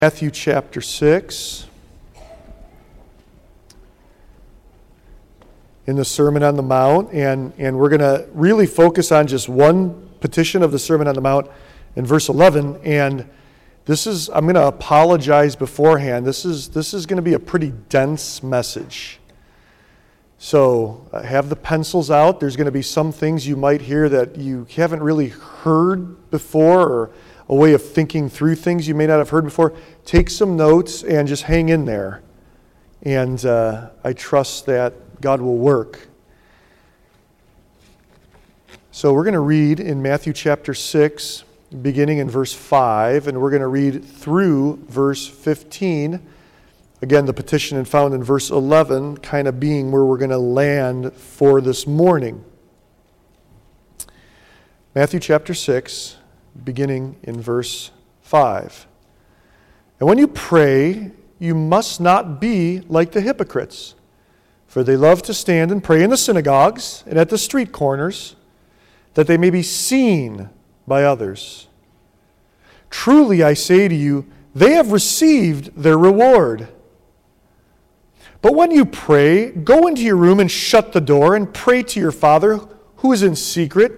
Matthew chapter 6. In the Sermon on the Mount, and we're going to really focus on just one petition of the Sermon on the Mount in verse 11. And I'm going to apologize beforehand. This is going to be a pretty dense message. So have the pencils out. There's going to be some things you might hear that you haven't really heard before, or a way of thinking through things you may not have heard before. Take some notes and just hang in there. And I trust that God will work. So we're going to read in Matthew chapter 6, beginning in verse 5, and we're going to read through verse 15. Again, the petition found in verse 11 kind of being where we're going to land for this morning. Matthew chapter 6, beginning in verse 5. And when you pray, you must not be like the hypocrites, for they love to stand and pray in the synagogues and at the street corners, that they may be seen by others. Truly, I say to you, they have received their reward. But when you pray, go into your room and shut the door and pray to your Father who is in secret,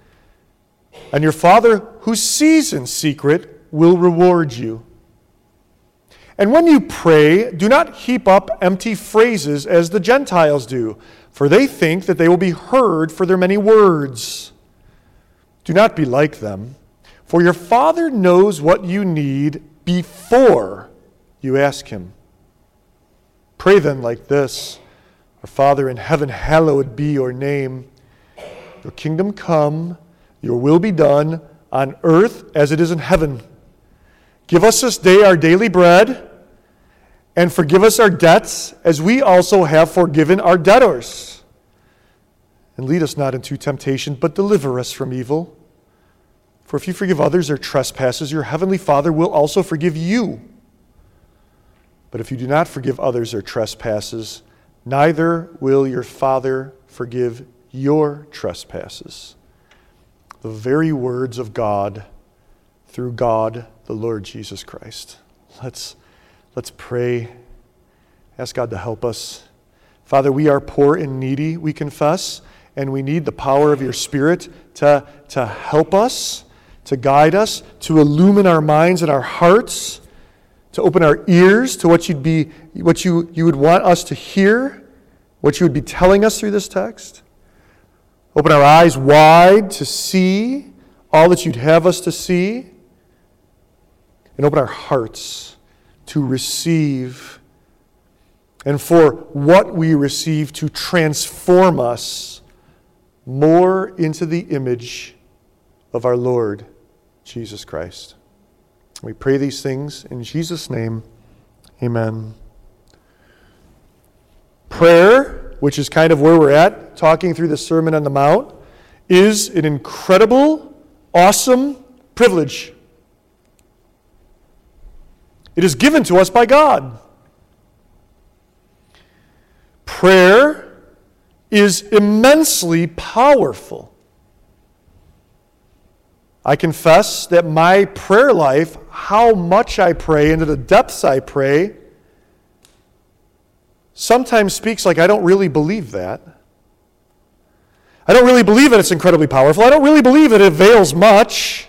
and your Father who sees in secret will reward you. And when you pray, do not heap up empty phrases as the Gentiles do, for they think that they will be heard for their many words. Do not be like them, for your Father knows what you need before you ask Him. Pray then like this: Our Father in heaven, hallowed be your name. Your kingdom come, your will be done on earth as it is in heaven. Give us this day our daily bread, and forgive us our debts as we also have forgiven our debtors. And lead us not into temptation, but deliver us from evil. For if you forgive others their trespasses, your heavenly Father will also forgive you. But if you do not forgive others their trespasses, neither will your Father forgive your trespasses. The very words of God through God the Lord Jesus Christ. Let's pray. Ask God to help us. Father, we are poor and needy, we confess, and we need the power of your Spirit to help us, to guide us, to illumine our minds and our hearts, to open our ears to what you would want us to hear, what you would be telling us through this text. Open our eyes wide to see all that you'd have us to see, and open our hearts to receive, and for what we receive to transform us more into the image of our Lord Jesus Christ. We pray these things in Jesus' name. Amen. Prayer, which is kind of where we're at, talking through the Sermon on the Mount, is an incredible, awesome privilege. It is given to us by God. Prayer is immensely powerful. I confess that my prayer life, how much I pray, into the depths I pray, sometimes speaks like I don't really believe that. I don't really believe that it's incredibly powerful. I don't really believe it avails much.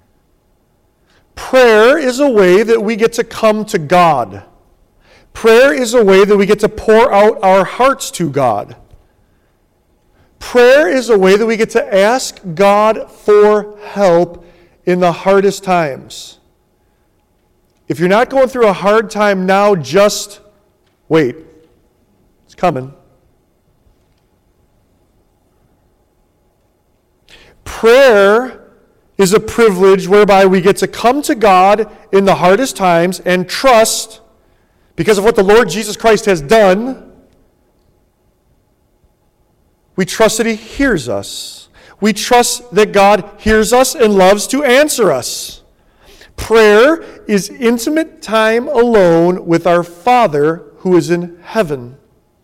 Prayer is a way that we get to come to God. Prayer is a way that we get to pour out our hearts to God. Prayer is a way that we get to ask God for help in the hardest times. If you're not going through a hard time now, just wait. It's coming. Prayer is a privilege whereby we get to come to God in the hardest times and trust, because of what the Lord Jesus Christ has done, we trust that He hears us. We trust that God hears us and loves to answer us. Prayer is intimate time alone with our Father who is in heaven.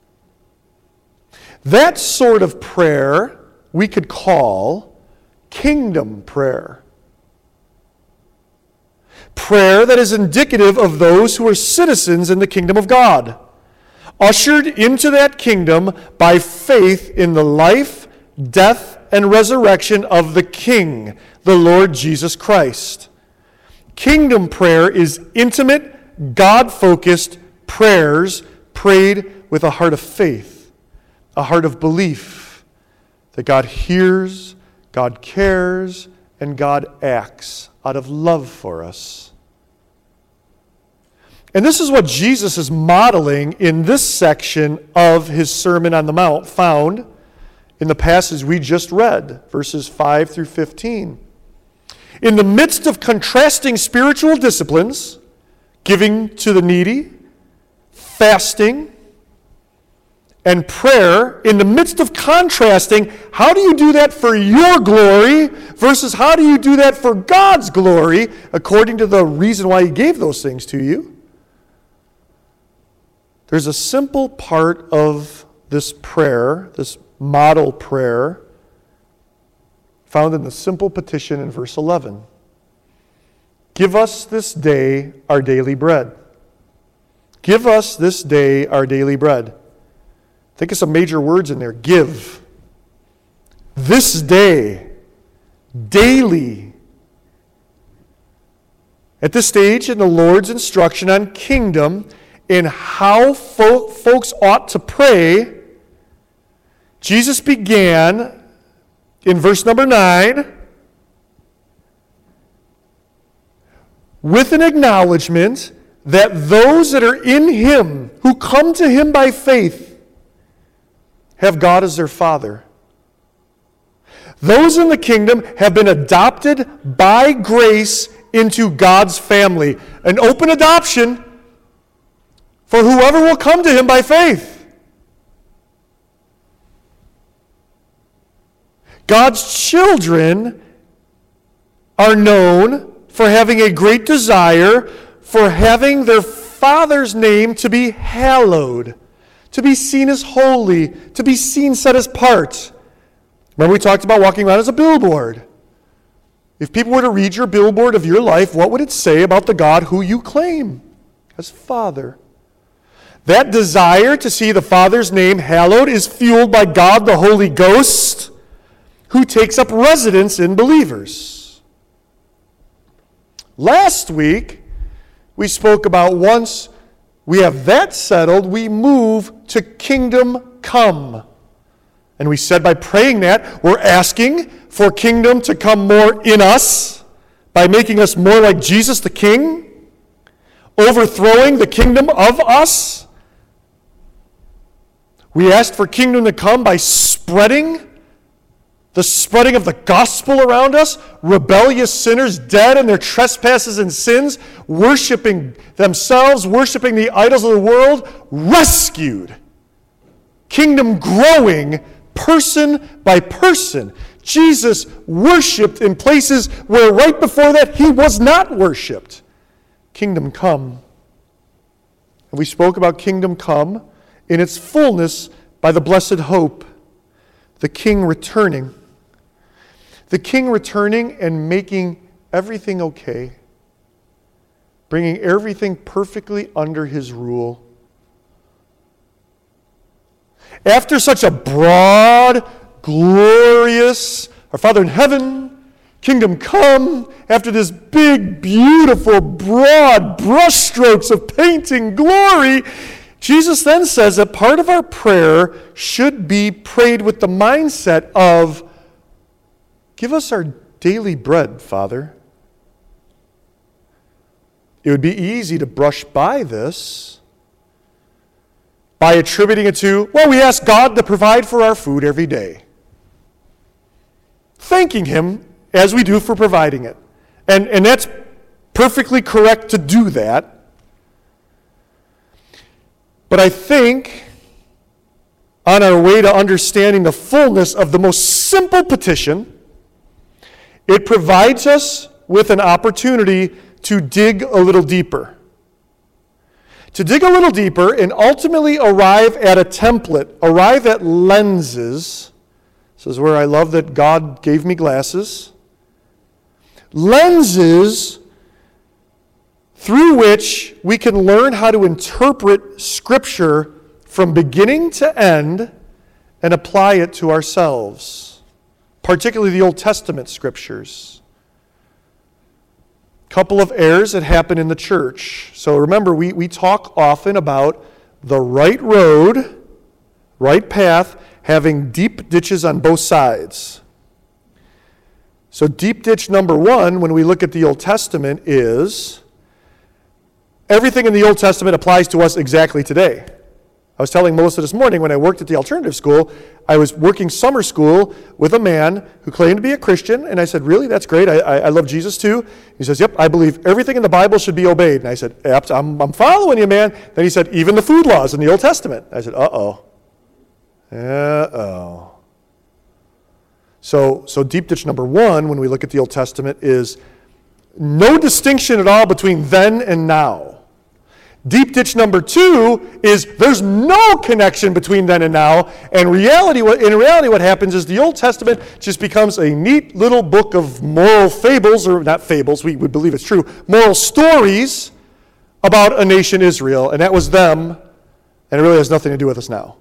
That sort of prayer we could call kingdom prayer. Prayer that is indicative of those who are citizens in the kingdom of God, ushered into that kingdom by faith in the life, death, and resurrection of the King, the Lord Jesus Christ. Kingdom prayer is intimate, God-focused prayers prayed with a heart of faith, a heart of belief that God hears, God cares, and God acts out of love for us. And this is what Jesus is modeling in this section of his Sermon on the Mount, found in the passage we just read, verses 5 through 15. In the midst of contrasting spiritual disciplines, giving to the needy, fasting, and prayer, in the midst of contrasting, how do you do that for your glory versus how do you do that for God's glory, according to the reason why he gave those things to you? There's a simple part of this prayer, this model prayer, found in the simple petition in verse 11. Give us this day our daily bread. Give us this day our daily bread. Think of some major words in there. Give. This day. Daily. At this stage in the Lord's instruction on kingdom and how folks ought to pray, Jesus began in verse number 9 with an acknowledgement that those that are in him, who come to him by faith, have God as their Father. Those in the kingdom have been adopted by grace into God's family. An open adoption for whoever will come to him by faith. God's children are known for having a great desire for having their Father's name to be hallowed, to be seen as holy, to be seen set as apart. Remember we talked about walking around as a billboard. If people were to read your billboard of your life, what would it say about the God who you claim as Father? That desire to see the Father's name hallowed is fueled by God the Holy Ghost, who takes up residence in believers. Last week, we spoke about once we have that settled, we move to kingdom come. And we said by praying that, we're asking for kingdom to come more in us by making us more like Jesus the King, overthrowing the kingdom of us. We asked for kingdom to come by spreading of the gospel around us, rebellious sinners dead in their trespasses and sins, worshiping themselves, worshiping the idols of the world, rescued. Kingdom growing person by person. Jesus worshiped in places where right before that he was not worshiped. Kingdom come. And we spoke about kingdom come in its fullness by the blessed hope, the King returning. The King returning and making everything okay, bringing everything perfectly under his rule. After such a broad, glorious, our Father in heaven, kingdom come, after this big, beautiful, broad brushstrokes of painting glory, Jesus then says that part of our prayer should be prayed with the mindset of, give us our daily bread, Father. It would be easy to brush by this by attributing it to, well, we ask God to provide for our food every day. Thanking him as we do for providing it. And that's perfectly correct to do that. But I think on our way to understanding the fullness of the most simple petition, it provides us with an opportunity to dig a little deeper. To dig a little deeper and ultimately arrive at a template, arrive at lenses. This is where I love that God gave me glasses. Lenses through which we can learn how to interpret Scripture from beginning to end and apply it to ourselves, particularly the Old Testament Scriptures. Couple of errors that happen in the church. So remember, we talk often about the right road, right path, having deep ditches on both sides. So deep ditch number one, when we look at the Old Testament, is everything in the Old Testament applies to us exactly today. I was telling Melissa this morning when I worked at the alternative school, I was working summer school with a man who claimed to be a Christian, and I said, really, that's great, I love Jesus too. He says, yep, I believe everything in the Bible should be obeyed. And I said, I'm following you, man. Then he said, even the food laws in the Old Testament. I said, uh-oh. So deep ditch number one, when we look at the Old Testament, is no distinction at all between then and now. Deep ditch number two is there's no connection between then and now. And in reality, what happens is the Old Testament just becomes a neat little book of moral fables, or not fables, we believe it's true, moral stories about a nation, Israel. And that was them, and it really has nothing to do with us now.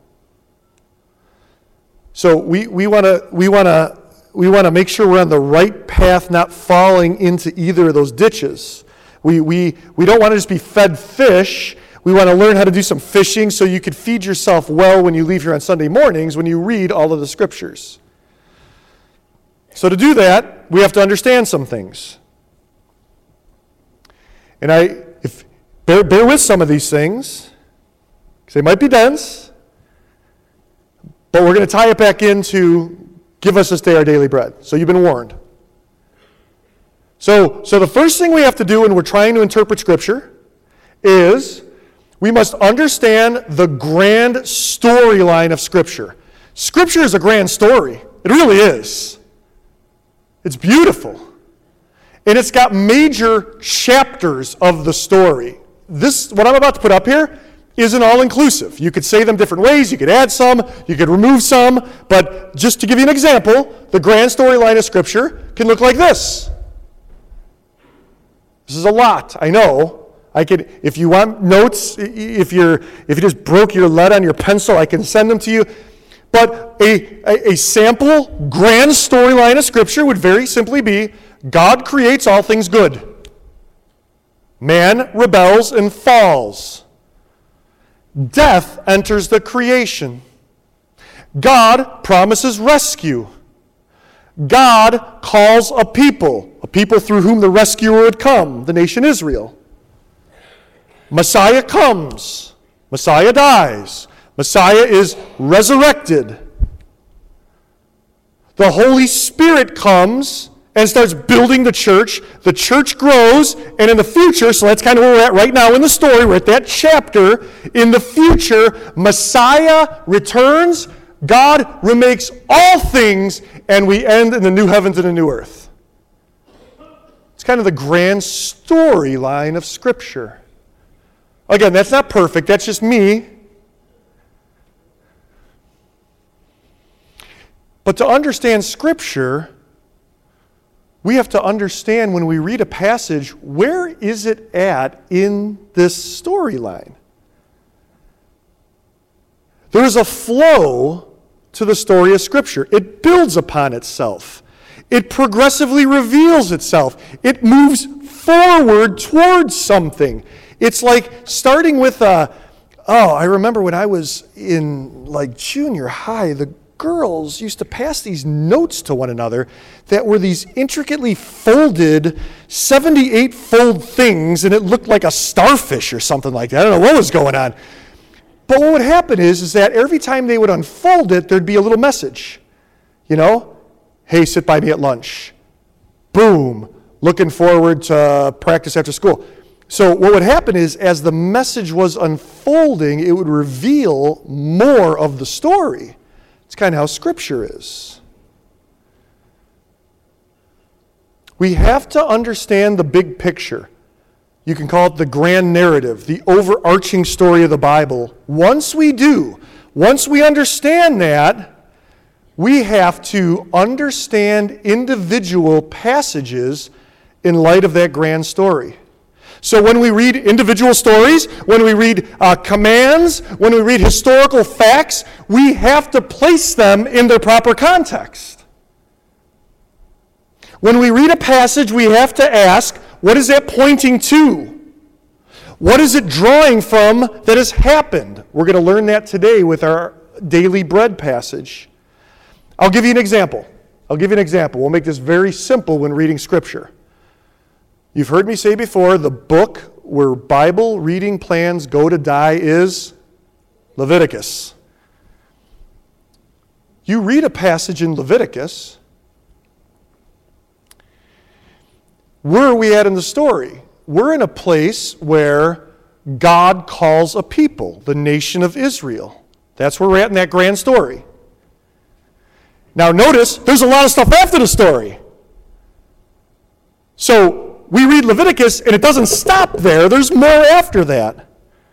So we want to make sure we're on the right path, not falling into either of those ditches. We don't want to just be fed fish. We want to learn how to do some fishing so you can feed yourself well when you leave here on Sunday mornings when you read all of the Scriptures. So to do that, we have to understand some things. And bear with some of these things, because they might be dense, but we're going to tie it back into give us this day our daily bread. So you've been warned. So the first thing we have to do when we're trying to interpret Scripture is we must understand the grand storyline of Scripture. Scripture is a grand story. It really is. It's beautiful. And it's got major chapters of the story. What I'm about to put up here isn't all-inclusive. You could say them different ways. You could add some. You could remove some. But just to give you an example, the grand storyline of Scripture can look like this. This is a lot, I know. If you want notes, if you just broke your lead on your pencil, I can send them to you. But a sample grand storyline of Scripture would very simply be, God creates all things good. Man rebels and falls. Death enters the creation. God promises rescue. God calls a people through whom the rescuer would come, the nation Israel. Messiah comes. Messiah dies. Messiah is resurrected. The Holy Spirit comes and starts building the church. The church grows, and in the future, so that's kind of where we're at right now in the story, we're at that chapter. In the future, Messiah returns, God remakes all things, and we end in the new heavens and the new earth. It's kind of the grand storyline of Scripture. Again, that's not perfect, that's just me. But to understand Scripture, we have to understand when we read a passage, where is it at in this storyline? There is a flow to the story of Scripture. It builds upon itself. It progressively reveals itself. It moves forward towards something. It's like starting with I remember when I was in junior high, the girls used to pass these notes to one another that were these intricately folded 78-fold things, and it looked like a starfish or something like that. I don't know what was going on. But what would happen is that every time they would unfold it, there'd be a little message. Hey, sit by me at lunch. Boom, looking forward to practice after school. So what would happen is, as the message was unfolding, it would reveal more of the story. It's kind of how Scripture is. We have to understand the big picture. You can call it the grand narrative, the overarching story of the Bible. Once we understand that, we have to understand individual passages in light of that grand story. So when we read individual stories, when we read commands, when we read historical facts, we have to place them in their proper context. When we read a passage, we have to ask, what is that pointing to? What is it drawing from that has happened? We're going to learn that today with our daily bread passage. I'll give you an example. We'll make this very simple when reading Scripture. You've heard me say before, the book where Bible reading plans go to die is Leviticus. You read a passage in Leviticus. Where are we at in the story? We're in a place where God calls a people, the nation of Israel. That's where we're at in that grand story. Now notice, there's a lot of stuff after the story. So, we read Leviticus, and it doesn't stop there. There's more after that.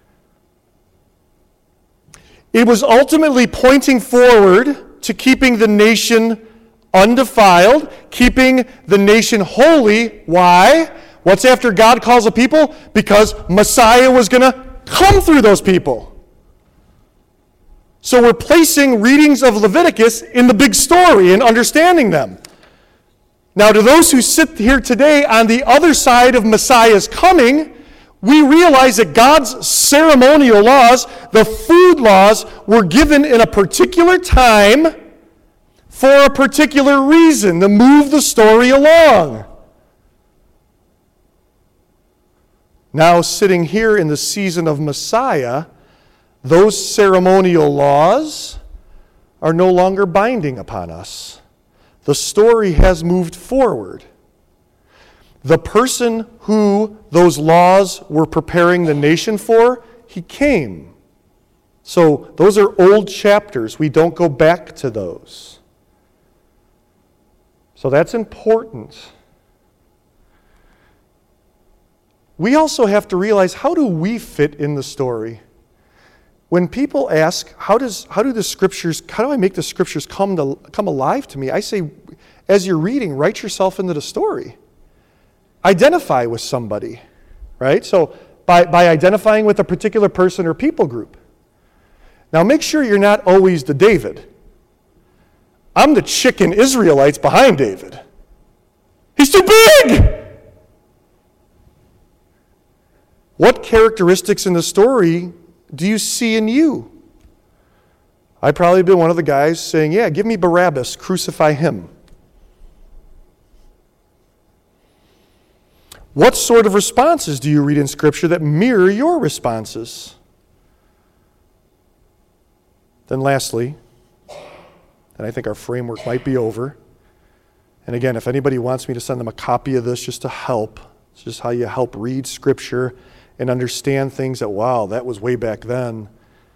It was ultimately pointing forward to keeping the nation undefiled, keeping the nation holy. Why? What's after God calls a people? Because Messiah was going to come through those people. So we're placing readings of Leviticus in the big story and understanding them. Now, to those who sit here today on the other side of Messiah's coming, we realize that God's ceremonial laws, the food laws, were given in a particular time for a particular reason, to move the story along. Now, sitting here in the season of Messiah, those ceremonial laws are no longer binding upon us. The story has moved forward. The person who those laws were preparing the nation for, he came. So those are old chapters. We don't go back to those. So that's important. We also have to realize, how do we fit in the story? When people ask, how do I make the Scriptures come alive to me? I say, as you're reading, write yourself into the story. Identify with somebody, right? So by identifying with a particular person or people group. Now make sure you're not always the David. I'm the chicken Israelites behind David. He's too big! What characteristics in the story do you see in you? I'd probably been one of the guys saying, yeah, give me Barabbas, crucify him. What sort of responses do you read in Scripture that mirror your responses? Then lastly, and I think our framework might be over, and again, if anybody wants me to send them a copy of this just to help, it's just how you help read Scripture and understand things that, wow, that was way back then.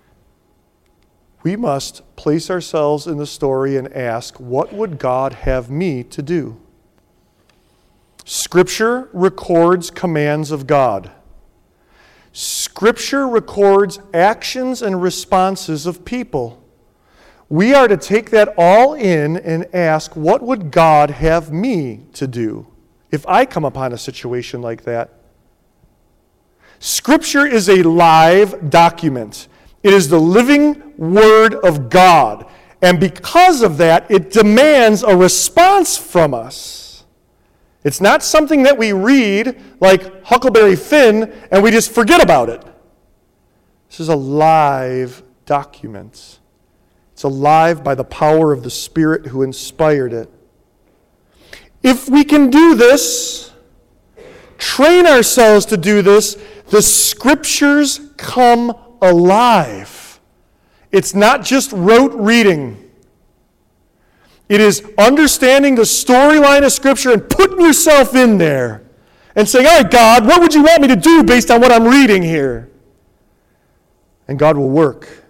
We must place ourselves in the story and ask, what would God have me to do? Scripture records commands of God. Scripture records actions and responses of people. We are to take that all in and ask, what would God have me to do if I come upon a situation like that? Scripture is a live document. It is the living Word of God. And because of that, it demands a response from us. It's not something that we read like Huckleberry Finn and we just forget about it. This is a live document. It's alive by the power of the Spirit who inspired it. If we can do this, train ourselves to do this, the Scriptures come alive. It's not just rote reading. It is understanding the storyline of Scripture and putting yourself in there and saying, all right, God, what would you want me to do based on what I'm reading here? And God will work.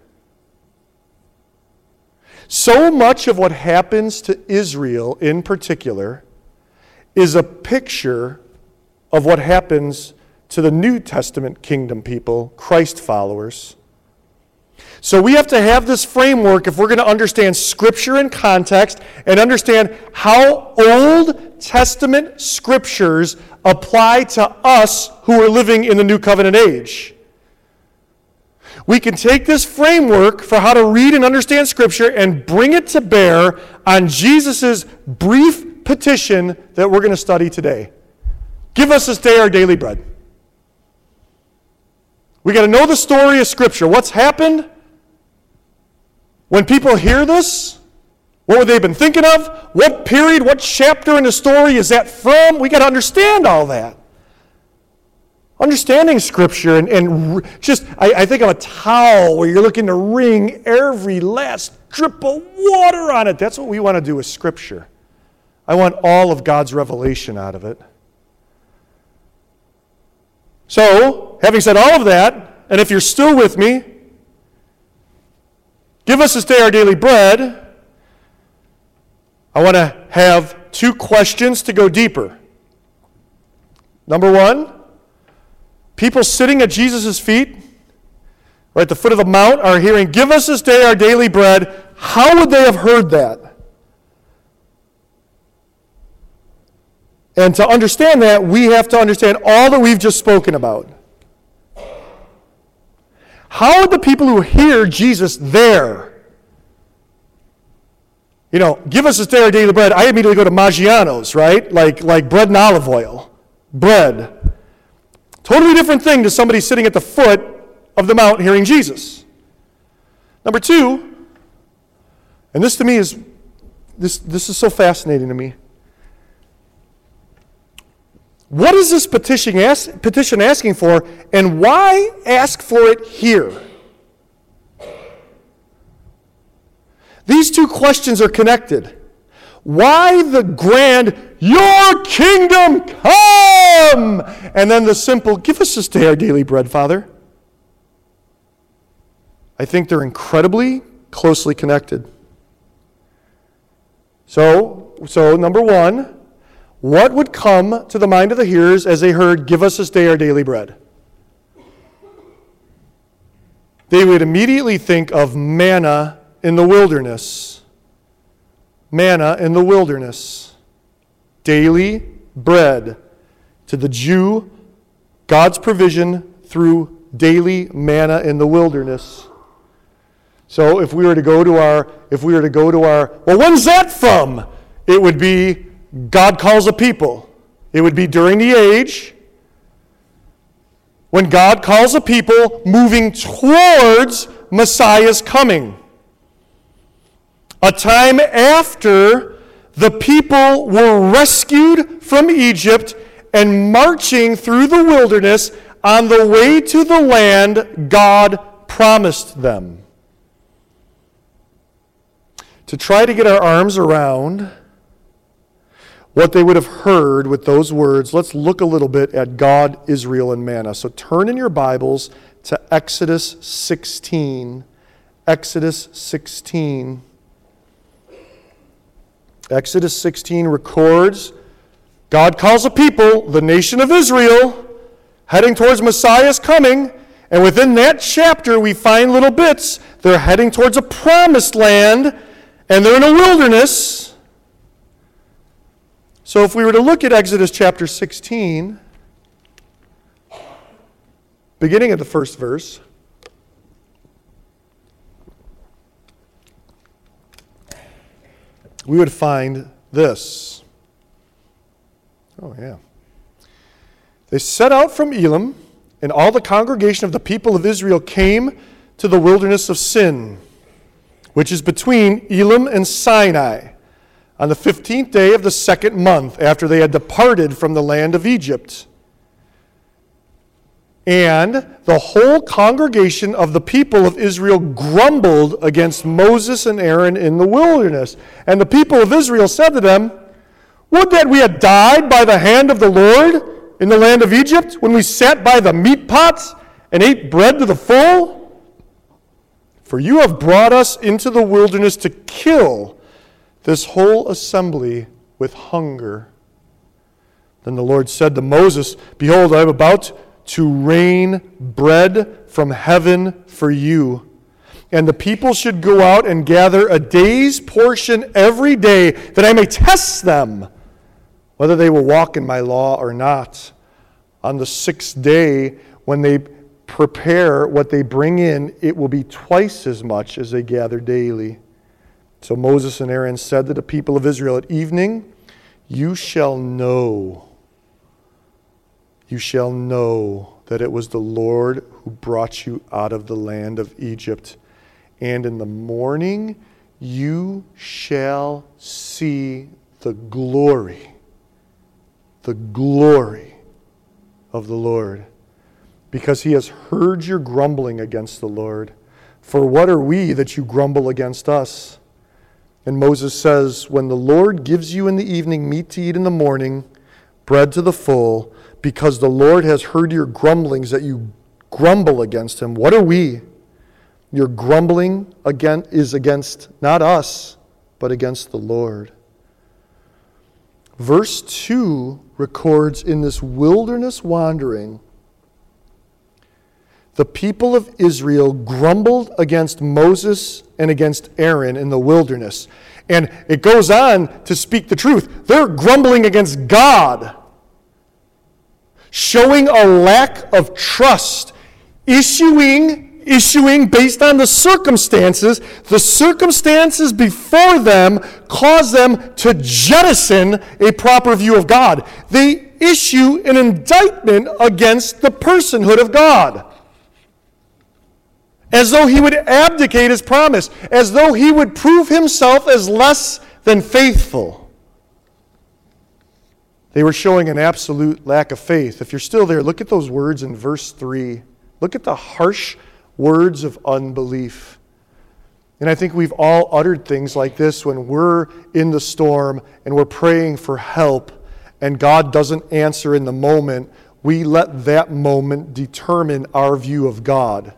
So much of what happens to Israel in particular is a picture of what happens to the New Testament kingdom people, Christ followers. So we have to have this framework if we're going to understand Scripture in context and understand how Old Testament Scriptures apply to us who are living in the New Covenant age. We can take this framework for how to read and understand Scripture and bring it to bear on Jesus' brief petition that we're going to study today. Give us this day our daily bread. We got to know the story of Scripture. What's happened? When people hear this, what would they have been thinking of? What period, what chapter in the story is that from? We got to understand all that. Understanding Scripture and just, I think of a towel where you're looking to wring every last drip of water on it. That's what we want to do with Scripture. I want all of God's revelation out of it. So, having said all of that, and if you're still with me, give us this day our daily bread. I want to have two questions to go deeper. Number one, people sitting at Jesus' feet, or at the foot of the mount, are hearing, give us this day our daily bread. How would they have heard that? And to understand that, we have to understand all that we've just spoken about. How would the people who hear Jesus there, give us this day our daily bread, I immediately go to Maggiano's, right? Like bread and olive oil. Bread. Totally different thing to somebody sitting at the foot of the mount hearing Jesus. Number two, and this to me is, this is so fascinating to me. What is this petition asking for, and why ask for it here? These two questions are connected. Why the grand, your kingdom come? And then the simple, give us this day our daily bread, Father. I think they're incredibly closely connected. So number one, what would come to the mind of the hearers as they heard, give us this day our daily bread? They would immediately think of manna in the wilderness. Manna in the wilderness. Daily bread. To the Jew, God's provision through daily manna in the wilderness. So if we were to go to our, well, when's that from? It would be God calls a people. It would be during the age when God calls a people moving towards Messiah's coming. A time after the people were rescued from Egypt and marching through the wilderness on the way to the land God promised them. To try to get our arms around what they would have heard with those words, let's look a little bit at God, Israel, and manna. So turn in your Bibles to Exodus 16. Exodus 16. Exodus 16 records God calls a people, the nation of Israel, heading towards Messiah's coming. And within that chapter, we find little bits. They're heading towards a promised land, and they're in a wilderness. So if we were to look at Exodus chapter 16, beginning at the first verse, we would find this. Oh, yeah. They set out from Elim, and all the congregation of the people of Israel came to the wilderness of Sin, which is between Elim and Sinai, on the 15th day of the second month after they had departed from the land of Egypt. And the whole congregation of the people of Israel grumbled against Moses and Aaron in the wilderness. And the people of Israel said to them, would that we had died by the hand of the Lord in the land of Egypt, when we sat by the meat pots and ate bread to the full? For you have brought us into the wilderness to kill this whole assembly with hunger. Then the Lord said to Moses, behold, I am about to rain bread from heaven for you. And the people should go out and gather a day's portion every day, that I may test them, whether they will walk in my law or not. On the 6th day, when they prepare what they bring in, it will be twice as much as they gather daily. So Moses and Aaron said to the people of Israel, at evening, you shall know that it was the Lord who brought you out of the land of Egypt. And in the morning you shall see the glory of the Lord, because he has heard your grumbling against the Lord. For what are we that you grumble against us? And Moses says, when the Lord gives you in the evening meat to eat in the morning, bread to the full, because the Lord has heard your grumblings that you grumble against him. What are we? Your grumbling is against not us, but against the Lord. Verse 2 records, in this wilderness wandering, the people of Israel grumbled against Moses and against Aaron in the wilderness. And it goes on to speak the truth. They're grumbling against God, showing a lack of trust, issuing based on the circumstances. The circumstances before them cause them to jettison a proper view of God. They issue an indictment against the personhood of God, as though he would abdicate his promise, as though he would prove himself as less than faithful. They were showing an absolute lack of faith. If you're still there, look at those words in verse 3. Look at the harsh words of unbelief. And I think we've all uttered things like this when we're in the storm and we're praying for help and God doesn't answer in the moment. We let that moment determine our view of God.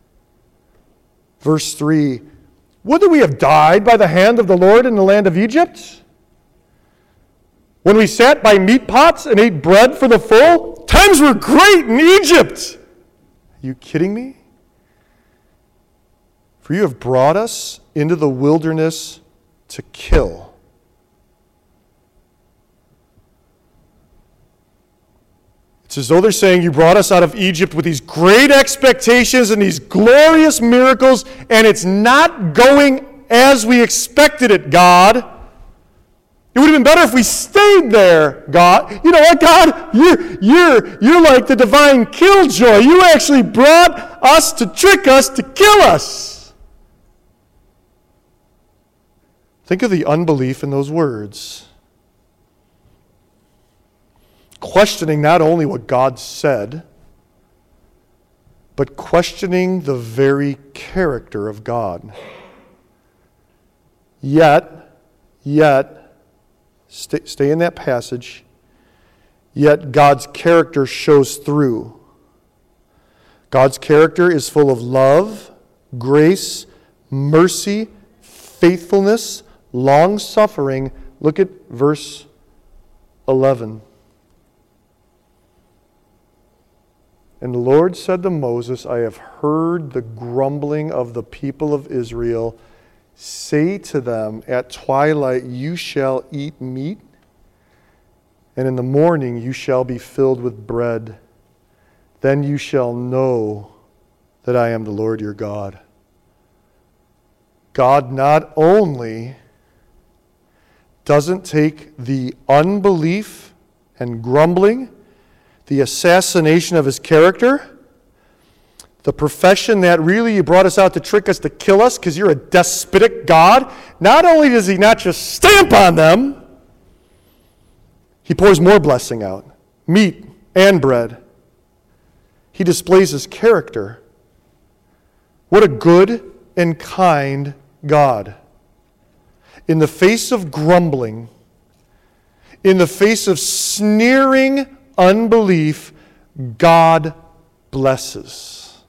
Verse 3, wouldn't we have died by the hand of the Lord in the land of Egypt? When we sat by meat pots and ate bread for the full, times were great in Egypt. Are you kidding me? For you have brought us into the wilderness to kill. It's as though they're saying, you brought us out of Egypt with these great expectations and these glorious miracles, and it's not going as we expected it, God. It would have been better if we stayed there, God. You know what, God? You're like the divine killjoy. You actually brought us to trick us, to kill us. Think of the unbelief in those words. Questioning not only what God said, but questioning the very character of God. Yet, stay in that passage, yet God's character shows through. God's character is full of love, grace, mercy, faithfulness, long-suffering. Look at verse 11. And the Lord said to Moses, I have heard the grumbling of the people of Israel. Say to them, at twilight you shall eat meat, and in the morning you shall be filled with bread. Then you shall know that I am the Lord your God. God not only doesn't take the unbelief and grumbling, the assassination of his character, the profession that really you brought us out to trick us, to kill us because you're a despotic God. Not only does he not just stamp on them, he pours more blessing out, meat and bread. He displays his character. What a good and kind God. In the face of grumbling, in the face of sneering unbelief, God blesses.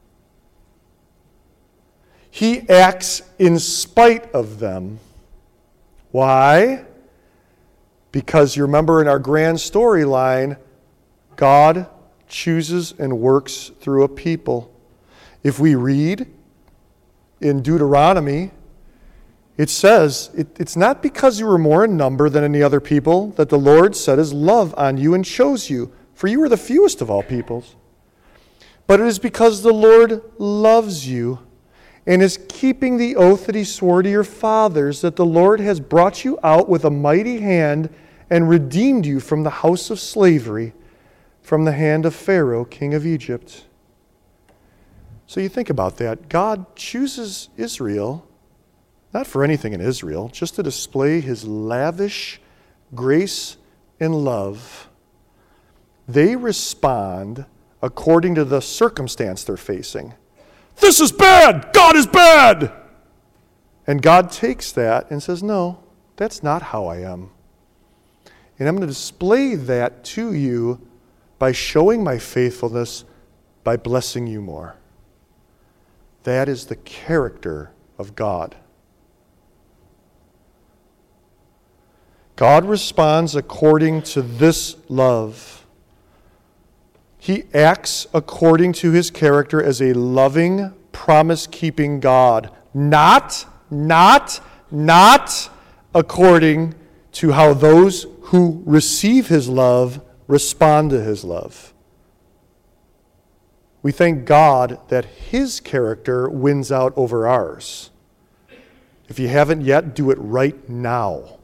He acts in spite of them. Why? Because you remember in our grand storyline, God chooses and works through a people. If we read in Deuteronomy, it says, it's not because you were more in number than any other people that the Lord set his love on you and chose you, for you were the fewest of all peoples. But it is because the Lord loves you and is keeping the oath that he swore to your fathers, that the Lord has brought you out with a mighty hand and redeemed you from the house of slavery, from the hand of Pharaoh, king of Egypt. So you think about that. God chooses Israel, not for anything in Israel, just to display his lavish grace and love. They respond according to the circumstance they're facing. This is bad! God is bad! And God takes that and says, no, that's not how I am. And I'm going to display that to you by showing my faithfulness, by blessing you more. That is the character of God. God responds according to this love. He acts according to his character as a loving, promise-keeping God. Not according to how those who receive his love respond to his love. We thank God that his character wins out over ours. If you haven't yet, do it right now.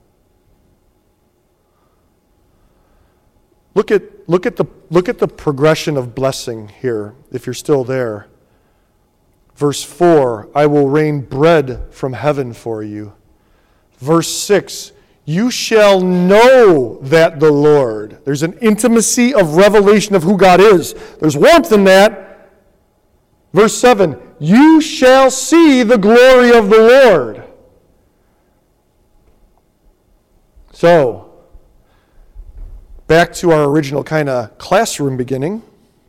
Look at the progression of blessing here, if you're still there. Verse 4, I will rain bread from heaven for you. Verse 6, you shall know that the Lord. There's an intimacy of revelation of who God is. There's warmth in that. Verse 7, you shall see the glory of the Lord. So, back to our original kind of classroom beginning.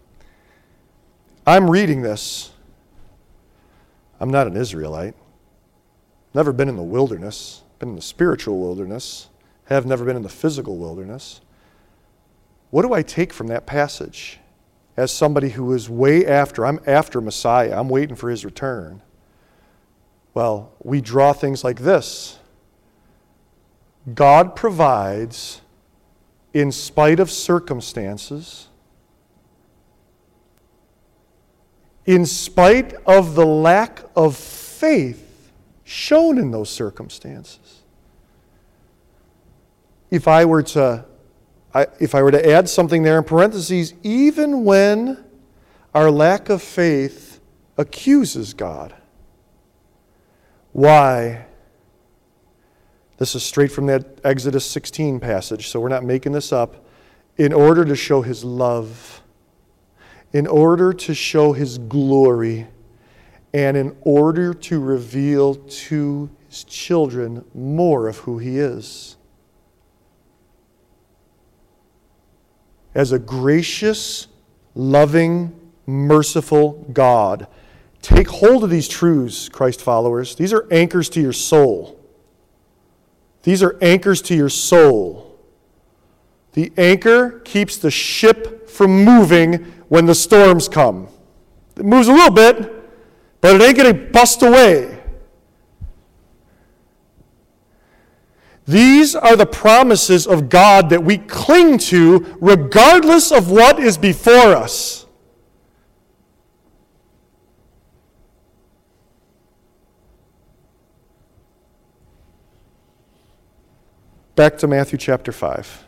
I'm reading this. I'm not an Israelite. Never been in the wilderness. Been in the spiritual wilderness. Have never been in the physical wilderness. What do I take from that passage? As somebody who is I'm after Messiah. I'm waiting for his return. Well, we draw things like this. God provides in spite of circumstances, in spite of the lack of faith shown in those circumstances. If I were to add something there in parentheses, even when our lack of faith accuses God. Why? This is straight from that Exodus 16 passage, so we're not making this up. In order to show his love, in order to show his glory, and in order to reveal to his children more of who he is. As a gracious, loving, merciful God. Take hold of these truths, Christ followers. These are anchors to your soul. These are anchors to your soul. The anchor keeps the ship from moving when the storms come. It moves a little bit, but it ain't going to bust away. These are the promises of God that we cling to regardless of what is before us. Back to Matthew chapter 5.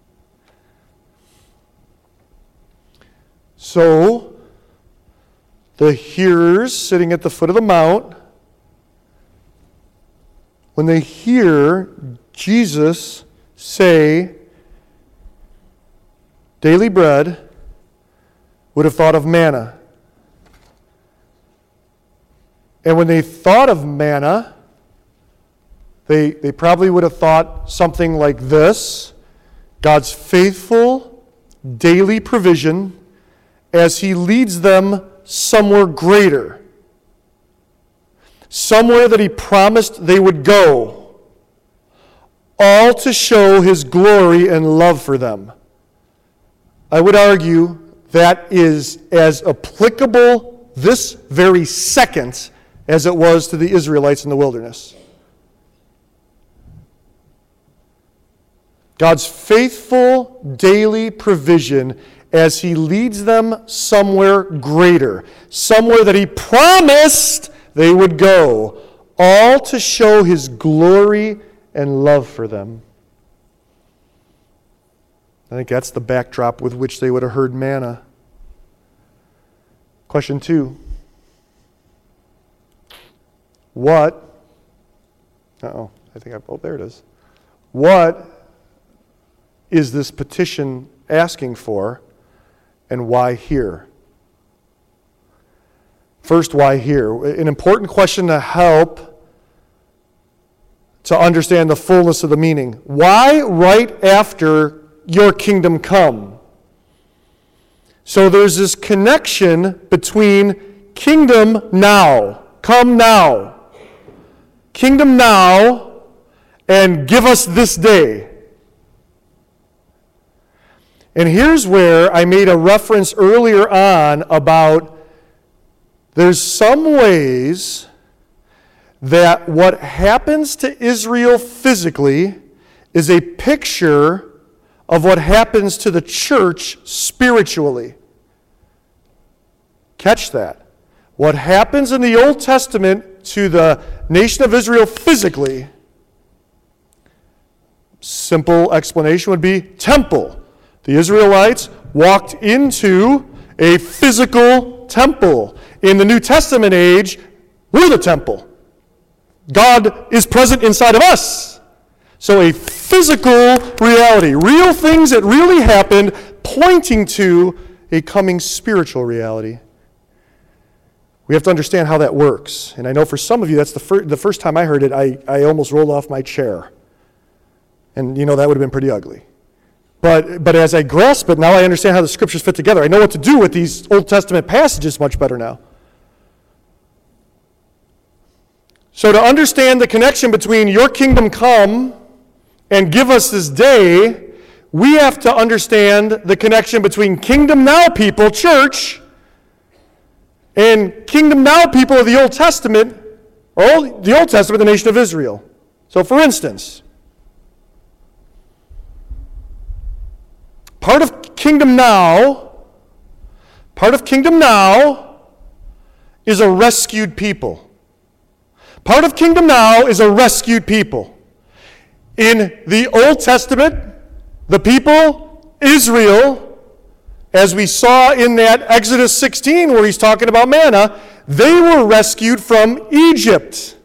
So, the hearers sitting at the foot of the mount, when they hear Jesus say, daily bread, would have thought of manna. And when they thought of manna, they probably would have thought something like this: God's faithful daily provision as he leads them somewhere greater. Somewhere that he promised they would go. All to show his glory and love for them. I would argue that is as applicable this very second as it was to the Israelites in the wilderness. God's faithful daily provision as he leads them somewhere greater, somewhere that he promised they would go, all to show his glory and love for them. I think that's the backdrop with which they would have heard manna. Question 2. What? Oh, there it is. What is this petition asking for, and why here? First, why here? An important question to help to understand the fullness of the meaning. Why right after your kingdom come? So there's this connection between kingdom now, come now, kingdom now, and give us this day. And here's where I made a reference earlier on about there's some ways that what happens to Israel physically is a picture of what happens to the church spiritually. Catch that. What happens in the Old Testament to the nation of Israel physically, simple explanation would be temple. The Israelites walked into a physical temple. In the New Testament age, we're the temple. God is present inside of us. So a physical reality, real things that really happened, pointing to a coming spiritual reality. We have to understand how that works. And I know for some of you, that's the first time I heard it, I almost rolled off my chair. And that would have been pretty ugly. But as I grasp it, now I understand how the scriptures fit together. I know what to do with these Old Testament passages much better now. So to understand the connection between your kingdom come and give us this day, we have to understand the connection between kingdom now people, church, and kingdom now people of the Old Testament, or the Old Testament, the nation of Israel. So for instance, part of kingdom now is a rescued people. Part of kingdom now is a rescued people. In the Old Testament, the people, Israel, as we saw in that Exodus 16 where he's talking about manna, they were rescued from Egypt.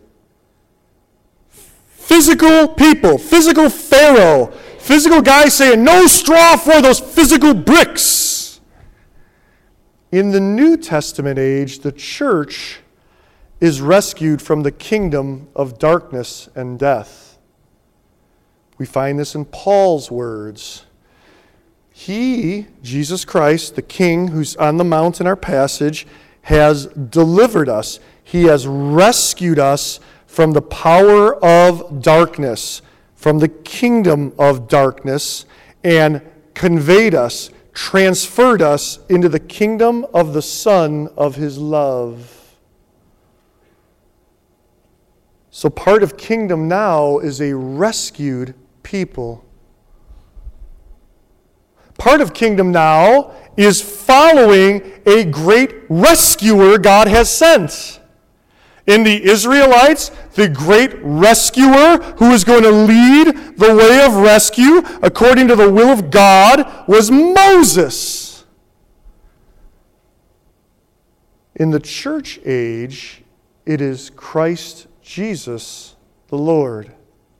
Physical people, physical Pharaoh, physical guys saying, no straw for those physical bricks. In the New Testament age, the church is rescued from the kingdom of darkness and death. We find this in Paul's words. He, Jesus Christ, the King who's on the mount in our passage, has delivered us. He has rescued us from the power of darkness, from the kingdom of darkness, and conveyed us, transferred us into the kingdom of the Son of his love. So part of kingdom now is a rescued people. Part of kingdom now is following a great rescuer God has sent. In the Israelites, the great rescuer who is going to lead the way of rescue according to the will of God was Moses. In the church age, it is Christ Jesus the Lord.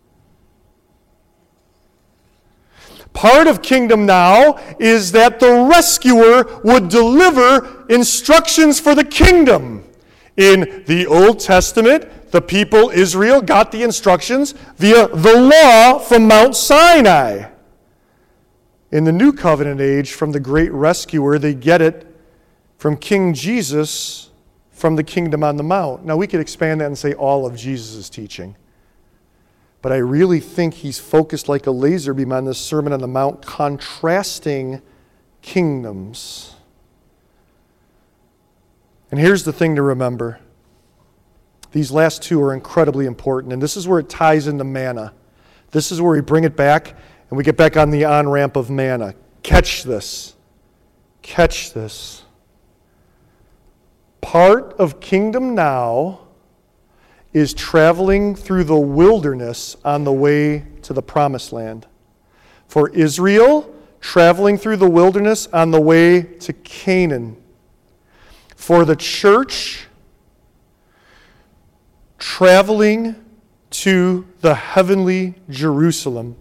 Part of kingdom now is that the rescuer would deliver instructions for the kingdom. In the Old Testament, the people, Israel, got the instructions via the law from Mount Sinai. In the New Covenant age, from the great rescuer, they get it from King Jesus from the kingdom on the mount. Now, we could expand that and say all of Jesus' teaching. But I really think he's focused like a laser beam on this Sermon on the Mount, contrasting kingdoms. And here's the thing to remember. These last two are incredibly important, and this is where it ties into manna. This is where we bring it back, and we get back on the on-ramp of manna. Catch this. Catch this. Part of Kingdom Now is traveling through the wilderness on the way to the Promised Land. For Israel, traveling through the wilderness on the way to Canaan. For the church, traveling to the heavenly Jerusalem.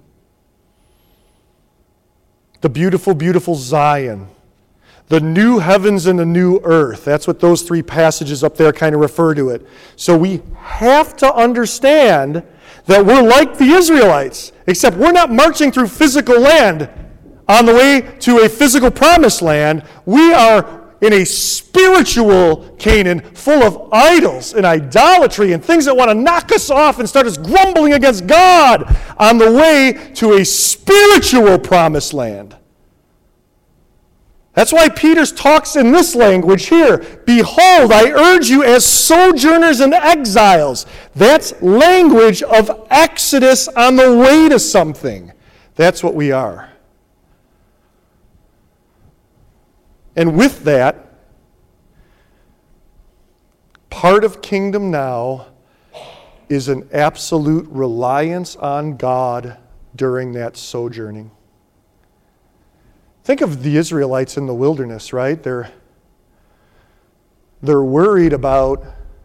The beautiful, beautiful Zion. The new heavens and the new earth. That's what those three passages up there kind of refer to it. So we have to understand that we're like the Israelites, except we're not marching through physical land on the way to a physical promised land. We are in a spiritual Canaan full of idols and idolatry and things that want to knock us off and start us grumbling against God on the way to a spiritual promised land. That's why Peter talks in this language here. Behold, I urge you as sojourners and exiles. That's language of exodus on the way to something. That's what we are. And with that, part of Kingdom Now is an absolute reliance on God during that sojourning. Think of the Israelites in the wilderness, right? They're worried about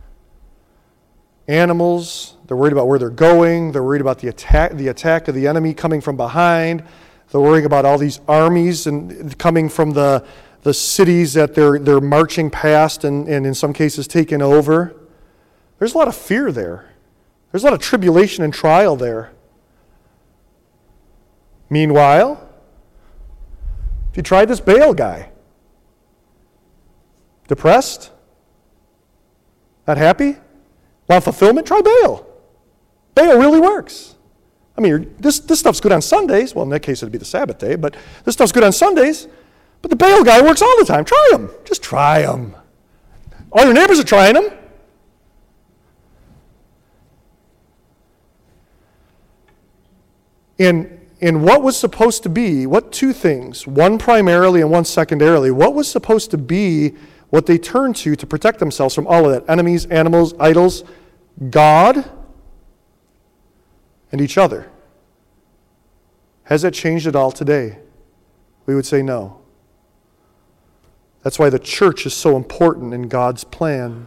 animals. They're worried about where they're going. They're worried about the attack of the enemy coming from behind. They're worrying about all these armies and coming from the cities that they're marching past and in some cases taking over. There's a lot of fear there. There's a lot of tribulation and trial there. Meanwhile, if you tried this Baal guy, depressed, not happy, want fulfillment, try Baal. Baal really works. I mean, this stuff's good on Sundays. Well, in that case, it'd be the Sabbath day, but this stuff's good on Sundays. But the Baal guy works all the time. Try him. Just try him. All your neighbors are trying him. And what was supposed to be, what two things, one primarily and one secondarily, what was supposed to be what they turned to protect themselves from all of that? Enemies, animals, idols, God, and each other. Has that changed at all today? We would say no. That's why the church is so important in God's plan.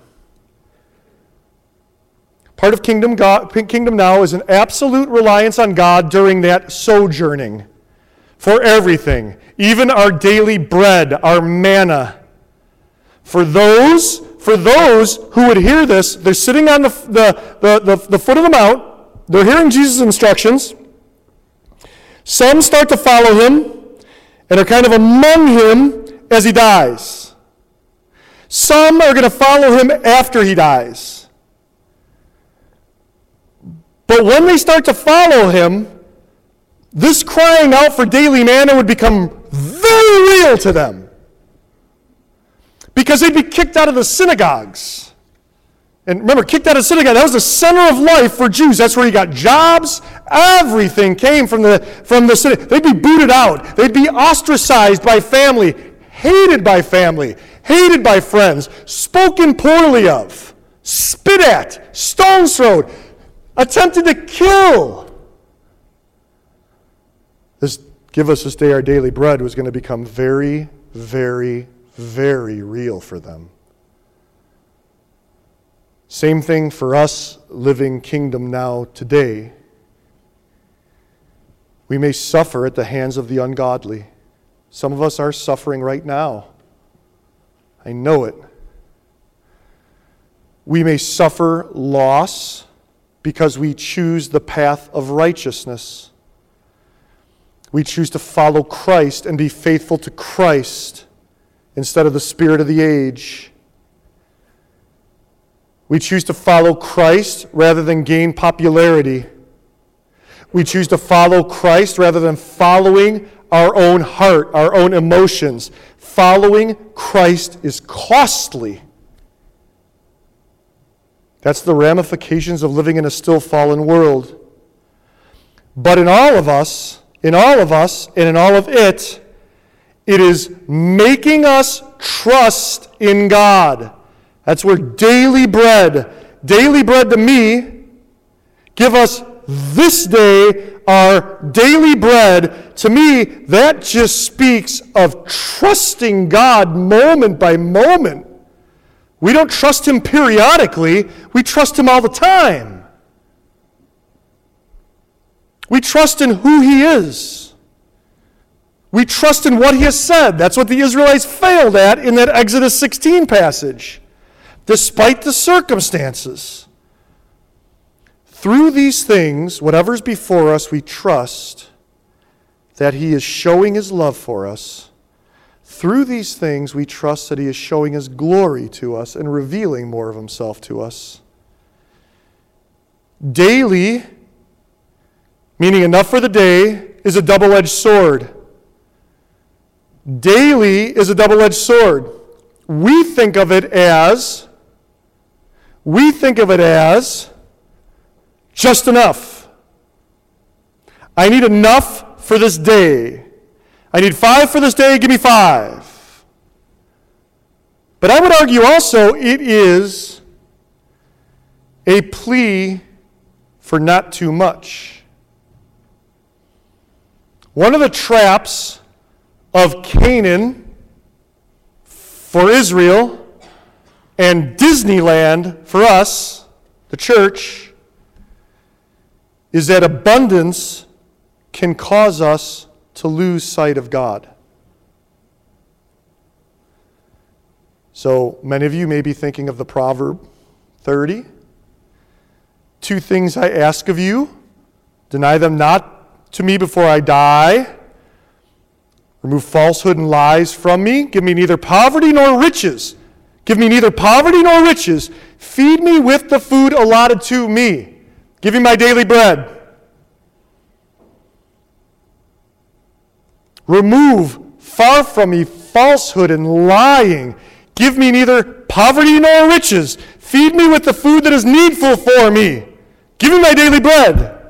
Part of Kingdom Now is an absolute reliance on God during that sojourning for everything, even our daily bread, our manna. For those who would hear this, they're sitting on the foot of the mount, they're hearing Jesus' instructions. Some start to follow him and are kind of among him as he dies. Some are going to follow him after he dies. But when they start to follow him, this crying out for daily manna would become very real to them. Because they'd be kicked out of the synagogues. And remember, kicked out of synagogue, that was the center of life for Jews. That's where you got jobs. Everything came from the synagogue. They'd be booted out. They'd be ostracized by family, hated by family, hated by friends, spoken poorly of, spit at, stones thrown, attempted to kill. This give us this day our daily bread was going to become very, very, very real for them. Same thing for us living Kingdom Now today. We may suffer at the hands of the ungodly. Some of us are suffering right now. I know it. We may suffer loss because we choose the path of righteousness. We choose to follow Christ and be faithful to Christ instead of the spirit of the age. We choose to follow Christ rather than gain popularity. We choose to follow Christ rather than following our own heart, our own emotions. Following Christ is costly. That's the ramifications of living in a still fallen world. But in all of us, and in all of it, it is making us trust in God. That's where daily bread to me, give us this day our daily bread. To me, that just speaks of trusting God moment by moment. We don't trust Him periodically. We trust Him all the time. We trust in who He is. We trust in what He has said. That's what the Israelites failed at in that Exodus 16 passage. Despite the circumstances. Through these things, whatever's before us, we trust that He is showing His love for us. Through these things, we trust that He is showing His glory to us and revealing more of Himself to us. Daily, meaning enough for the day, is a double-edged sword. Daily is a double-edged sword. We think of it as just enough. I need enough for this day. I need 5 for this day, give me 5. But I would argue also it is a plea for not too much. One of the traps of Canaan for Israel and Disneyland for us, the church, is that abundance can cause us to lose sight of God. So many of you may be thinking of the Proverb 30. 2 things I ask of you, deny them not to me before I die. Remove falsehood and lies from me. Give me neither poverty nor riches. Give me neither poverty nor riches. Feed me with the food allotted to me. Give me my daily bread. Remove far from me falsehood and lying. Give me neither poverty nor riches. Feed me with the food that is needful for me. Give me my daily bread.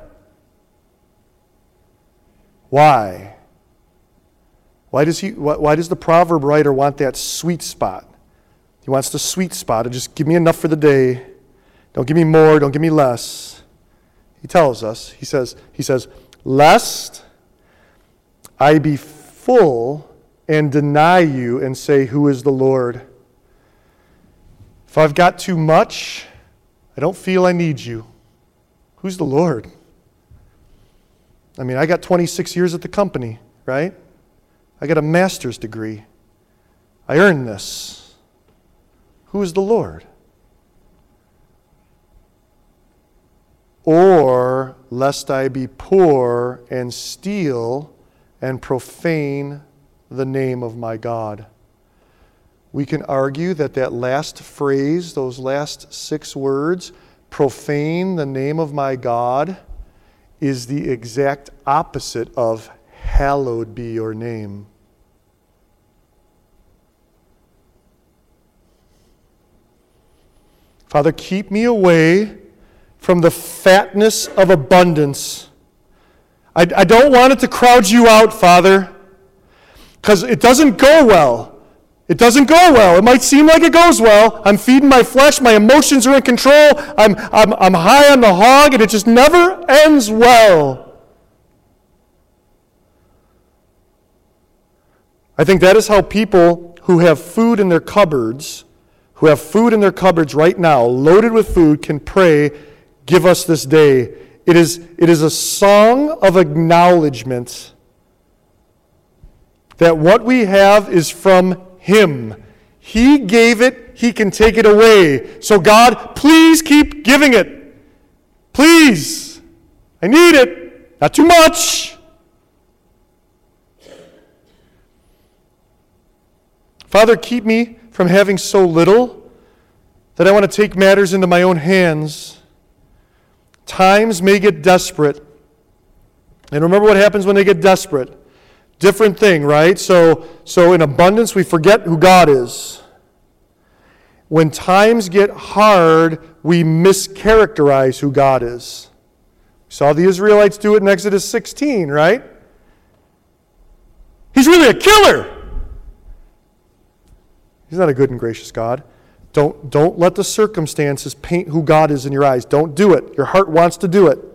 Why? Why does the proverb writer want that sweet spot? He wants the sweet spot of just give me enough for the day. Don't give me more, don't give me less. He tells us, he says, lest I be full and deny you and say, who is the Lord? If I've got too much, I don't feel I need you. Who's the Lord? I mean, I got 26 years at the company, right? I got a master's degree. I earned this. Who is the Lord? Or lest I be poor and steal and profane the name of my God. We can argue that last phrase, those last 6 words, profane the name of my God, is the exact opposite of hallowed be your name. Father, keep me away from the fatness of abundance. I don't want it to crowd you out, Father, because it doesn't go well. It doesn't go well. It might seem like it goes well. I'm feeding my flesh. My emotions are in control. I'm high on the hog, and it just never ends well. I think that is how people who have food in their cupboards, right now, loaded with food, can pray, give us this day. It is a song of acknowledgement that what we have is from Him. He gave it, He can take it away. So God, please keep giving it. Please. I need it. Not too much. Father, keep me from having so little that I want to take matters into my own hands. Times may get desperate. And remember what happens when they get desperate. Different thing, right? So in abundance, we forget who God is. when times get hard, we mischaracterize who God is. We saw the Israelites do it in Exodus 16, right? He's really a killer. He's not a good and gracious God. Don't let the circumstances paint who God is in your eyes. Don't do it. Your heart wants to do it.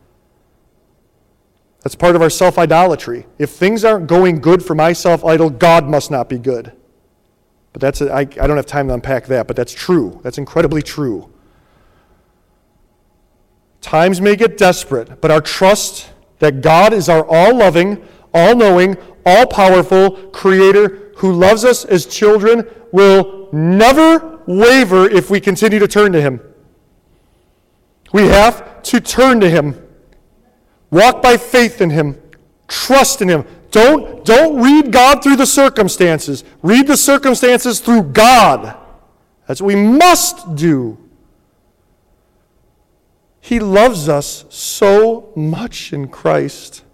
That's part of our self-idolatry. If things aren't going good for my self-idol, God must not be good. But I don't have time to unpack that, but that's true. That's incredibly true. Times may get desperate, but our trust that God is our all-loving, all-knowing, all-powerful Creator who loves us as children will never waver if we continue to turn to Him. We have to turn to Him. Walk by faith in Him. Trust in Him. Don't read God through the circumstances. Read the circumstances through God. That's what we must do. He loves us so much in Christ.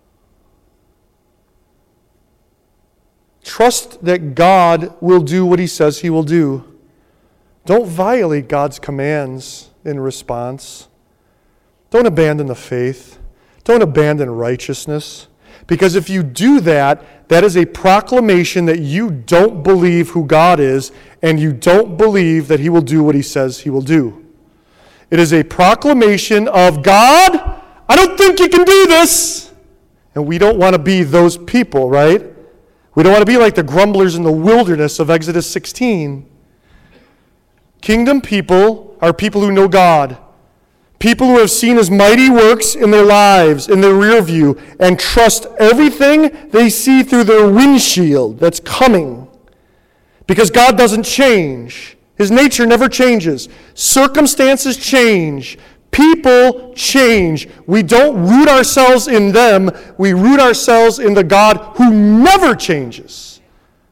Trust that God will do what He says He will do. Don't violate God's commands in response. Don't abandon the faith. Don't abandon righteousness. Because if you do that, that is a proclamation that you don't believe who God is, and you don't believe that He will do what He says He will do. It is a proclamation of, God, I don't think You can do this. And we don't want to be those people, right? We don't want to be like the grumblers in the wilderness of Exodus 16. Kingdom people are people who know God. People who have seen His mighty works in their lives, in their rear view, and trust everything they see through their windshield that's coming. Because God doesn't change. His nature never changes. Circumstances change. People change. We don't root ourselves in them. We root ourselves in the God who never changes.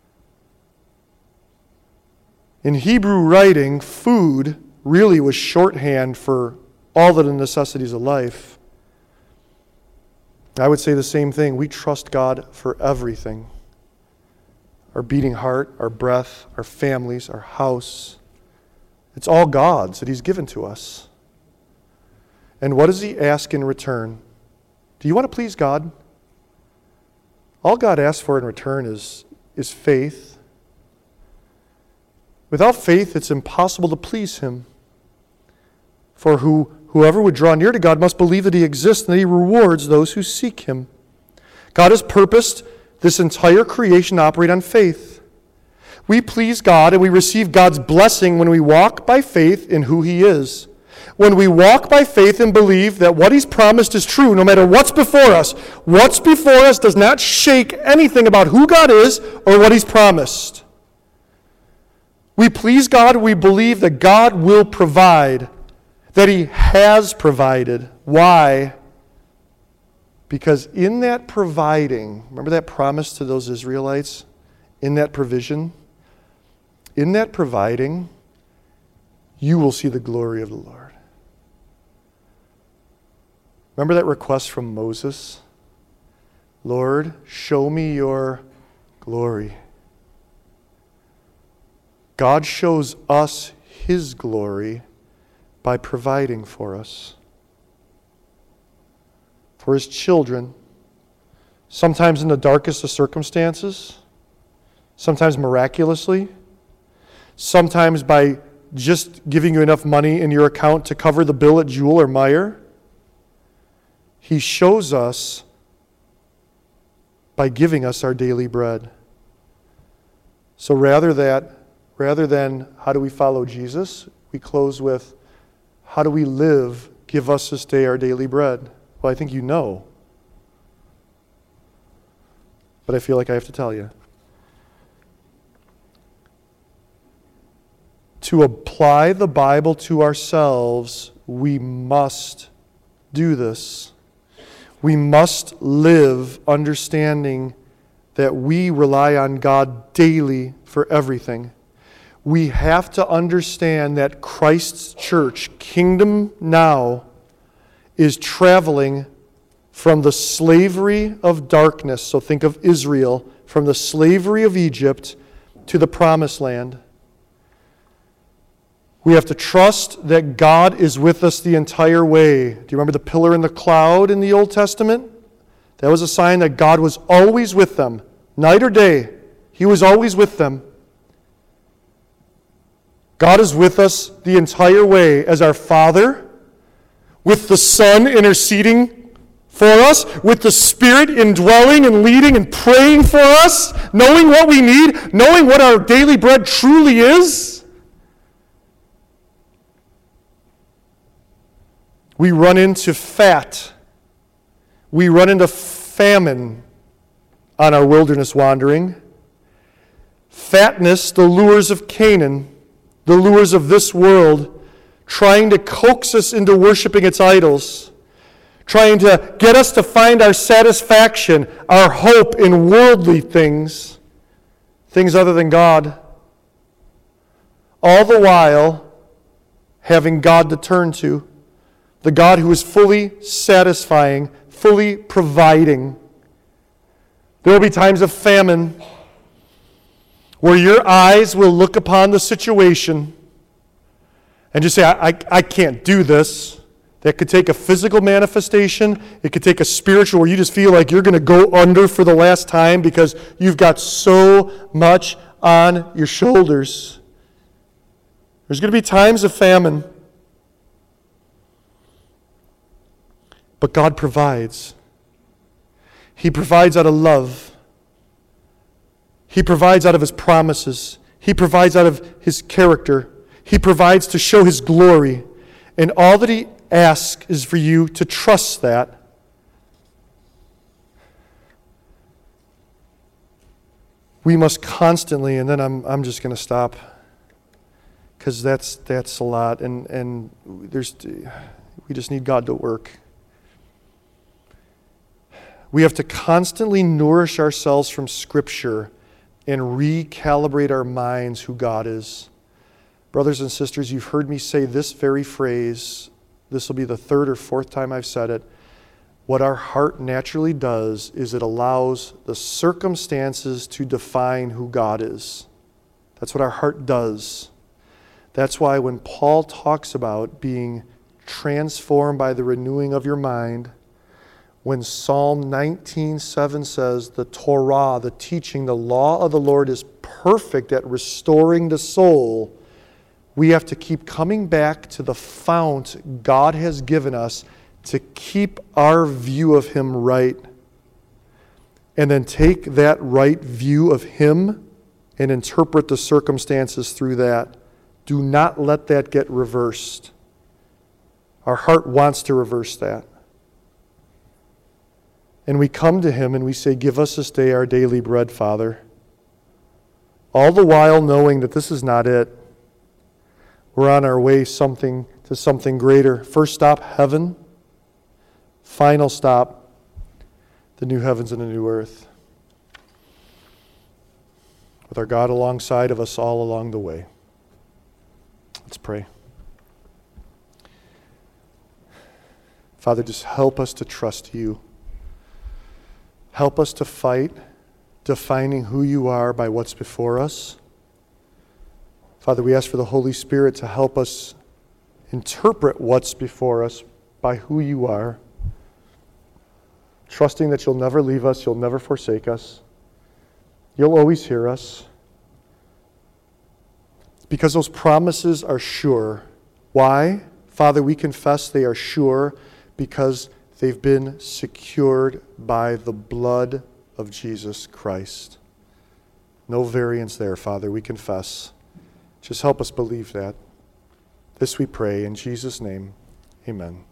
In Hebrew writing, food really was shorthand for all the necessities of life. I would say the same thing. We trust God for everything. Our beating heart, our breath, our families, our house. It's all God's that He's given to us. And what does He ask in return? Do you want to please God? All God asks for in return is faith. Without faith, it's impossible to please Him. For whoever would draw near to God must believe that He exists and that He rewards those who seek Him. God has purposed this entire creation to operate on faith. We please God and we receive God's blessing when we walk by faith in who He is. When we walk by faith and believe that what He's promised is true, no matter what's before us. What's before us does not shake anything about who God is or what He's promised. We please God, we believe that God will provide, that He has provided. Why? Because in that providing, remember that promise to those Israelites? In that provision? In that providing, you will see the glory of the Lord. Remember that request from Moses? Lord, show me Your glory. God shows us His glory by providing for us. For His children, sometimes in the darkest of circumstances, sometimes miraculously, sometimes by just giving you enough money in your account to cover the bill at Jewel or Meijer. He shows us by giving us our daily bread. So rather than how do we follow Jesus, we close with how do we live, give us this day our daily bread. Well, I think you know. But I feel like I have to tell you. To apply the Bible to ourselves, we must do this. We must live understanding that we rely on God daily for everything. We have to understand that Christ's church, Kingdom Now, is traveling from the slavery of darkness. So think of Israel, from the slavery of Egypt to the promised land. We have to trust that God is with us the entire way. Do you remember the pillar in the cloud in the Old Testament? That was a sign that God was always with them, night or day. He was always with them. God is with us the entire way as our Father, with the Son interceding for us, with the Spirit indwelling and leading and praying for us, knowing what we need, knowing what our daily bread truly is. We run into fat. We run into famine on our wilderness wandering. Fatness, the lures of Canaan, the lures of this world, trying to coax us into worshiping its idols, trying to get us to find our satisfaction, our hope in worldly things, things other than God. All the while having God to turn to, the God who is fully satisfying, fully providing. There will be times of famine where your eyes will look upon the situation and just say, I can't do this. That could take a physical manifestation. It could take a spiritual where you just feel like you're going to go under for the last time because you've got so much on your shoulders. There's going to be times of famine. But God provides. He provides out of love. He provides out of His promises. He provides out of His character. He provides to show His glory. And all that He asks is for you to trust that. We must constantly, and then I'm just going to stop because that's a lot, and we just need God to work. We have to constantly nourish ourselves from Scripture and recalibrate our minds who God is. Brothers and sisters, you've heard me say this very phrase. This will be the third or fourth time I've said it. What our heart naturally does is it allows the circumstances to define who God is. That's what our heart does. That's why when Paul talks about being transformed by the renewing of your mind, when Psalm 19:7 says the Torah, the teaching, the law of the Lord is perfect at restoring the soul, we have to keep coming back to the fount God has given us to keep our view of Him right. And then take that right view of Him and interpret the circumstances through that. Do not let that get reversed. Our heart wants to reverse that. And we come to Him and we say, give us this day our daily bread, Father. All the while knowing that this is not it. We're on our way to something greater. First stop, heaven. Final stop, the new heavens and the new earth. With our God alongside of us all along the way. Let's pray. Father, just help us to trust You. Help us to fight, defining who You are by what's before us. Father, we ask for the Holy Spirit to help us interpret what's before us by who You are, trusting that You'll never leave us, You'll never forsake us, You'll always hear us, because those promises are sure. Why? Father, we confess they are sure because they've been secured by the blood of Jesus Christ. No variance there, Father, we confess. Just help us believe that. This we pray in Jesus' name. Amen.